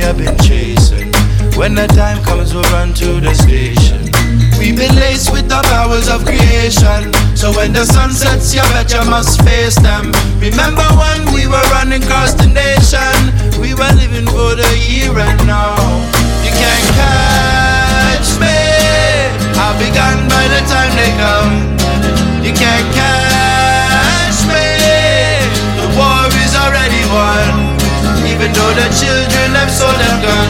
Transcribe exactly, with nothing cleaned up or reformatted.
have been chasing. When the time comes, we'll run to the station. We've been laced with the powers of creation. So when the sun sets, you bet you must face them. Remember when we were running across the nation? We were living for the here and now. You can't catch me, I'll be gone by the time they come.